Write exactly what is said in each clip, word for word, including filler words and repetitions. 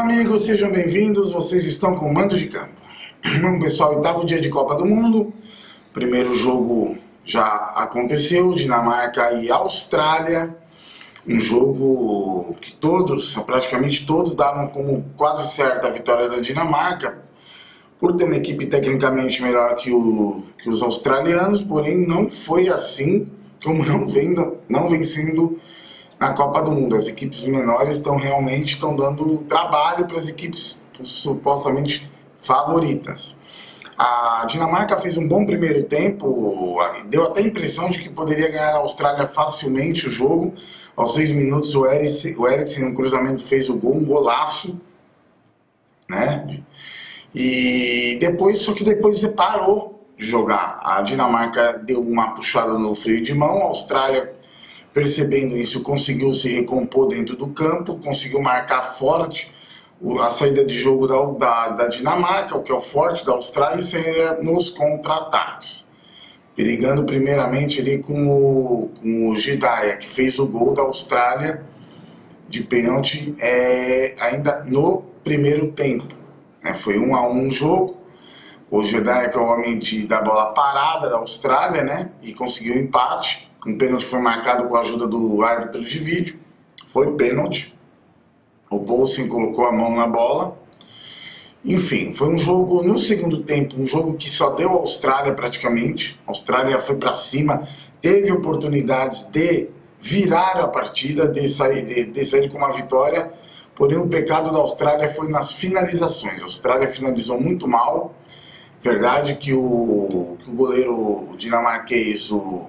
amigos, sejam bem-vindos, vocês estão com o Mando de Campo. Bom, pessoal, oitavo dia de Copa do Mundo, primeiro jogo já aconteceu, Dinamarca e Austrália, um jogo que todos, praticamente todos, davam como quase certa a vitória da Dinamarca, por ter uma equipe tecnicamente melhor que, o, que os australianos, porém não foi assim como não vem, não vem sendo na Copa do Mundo. As equipes menores estão realmente estão dando trabalho para as equipes supostamente favoritas. A Dinamarca fez um bom primeiro tempo, deu até a impressão de que poderia ganhar a Austrália facilmente o jogo. Aos seis minutos o Eriksen, o Eriksen no cruzamento fez o gol, um golaço, né? E depois, só que depois você parou de jogar. A Dinamarca deu uma puxada no freio de mão, a Austrália, percebendo isso, conseguiu se recompor dentro do campo, conseguiu marcar forte a saída de jogo da, da, da Dinamarca, o que é o forte da Austrália, isso é nos contra-ataques. Perigando primeiramente ali com o, com o Jedaya, que fez o gol da Austrália de pênalti é, ainda no primeiro tempo. É, foi um a um jogo. O Jedaya, que é o homem de, da bola parada da Austrália, né, e conseguiu o empate. Um pênalti foi marcado com a ajuda do árbitro de vídeo, foi pênalti. O Poulsen colocou a mão na bola. Enfim, foi um jogo, no segundo tempo, um jogo que só deu a Austrália praticamente. A Austrália foi para cima, teve oportunidades de virar a partida, de sair, de, de sair com uma vitória. Porém, o pecado da Austrália foi nas finalizações. A Austrália finalizou muito mal. Verdade que o, que o goleiro dinamarquês, o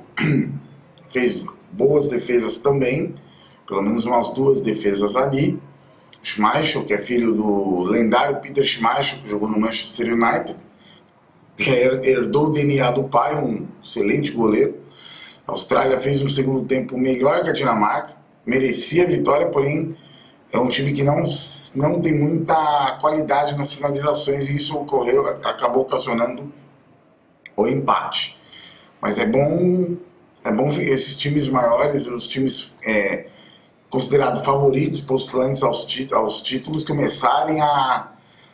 fez boas defesas também, pelo menos umas duas defesas ali. O Schmeichel, que é filho do lendário Peter Schmeichel, que jogou no Manchester United, herdou o D N A do pai, um excelente goleiro. A Austrália fez um segundo tempo melhor que a Dinamarca, merecia a vitória, porém é um time que não, não tem muita qualidade nas finalizações e isso ocorreu, acabou ocasionando o empate. Mas é bom... É bom ver esses times maiores, os times é, considerados favoritos, postulantes aos, tí aos títulos, começarem a,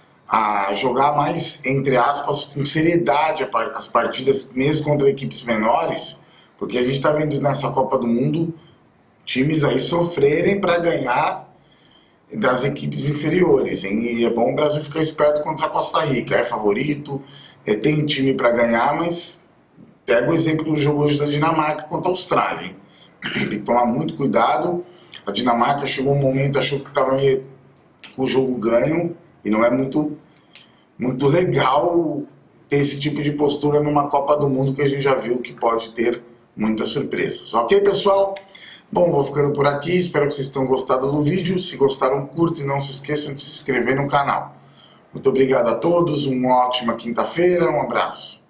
a jogar mais, entre aspas, com seriedade as partidas, mesmo contra equipes menores, porque a gente está vendo nessa Copa do Mundo times aí sofrerem para ganhar das equipes inferiores, hein? E é bom o Brasil ficar esperto contra a Costa Rica, é favorito, é, tem time para ganhar, mas... Pega o exemplo do jogo hoje da Dinamarca contra a Austrália, hein? Tem que tomar muito cuidado. A Dinamarca chegou um momento, achou que estava com o jogo ganho, e não é muito, muito legal ter esse tipo de postura numa Copa do Mundo que a gente já viu que pode ter muitas surpresas. Ok, pessoal? Bom, vou ficando por aqui, espero que vocês tenham gostado do vídeo. Se gostaram, curtem e não se esqueçam de se inscrever no canal. Muito obrigado a todos, uma ótima quinta-feira, um abraço.